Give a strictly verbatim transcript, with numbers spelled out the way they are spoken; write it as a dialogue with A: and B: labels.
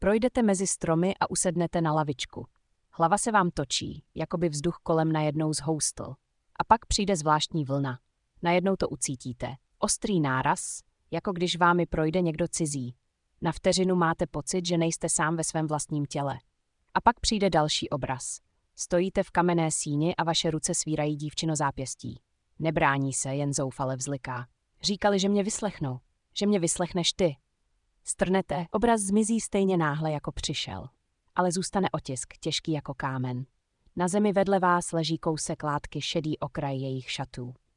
A: Projdete mezi stromy a usednete na lavičku. Hlava se vám točí, jako by vzduch kolem najednou zhoustl. A pak přijde zvláštní vlna. Najednou to ucítíte. Ostrý náraz, jako když vámi projde někdo cizí. Na vteřinu máte pocit, že nejste sám ve svém vlastním těle. A pak přijde další obraz. Stojíte v kamenné síni a vaše ruce svírají dívčino zápěstí. Nebrání se, jen zoufale vzliká. Říkali, že mě vyslechnou. Že mě vyslechneš ty. Strnete, obraz zmizí stejně náhle, jako přišel. Ale zůstane otisk, těžký jako kámen. Na zemi vedle vás leží kousek látky, šedý okraj jejich šatů.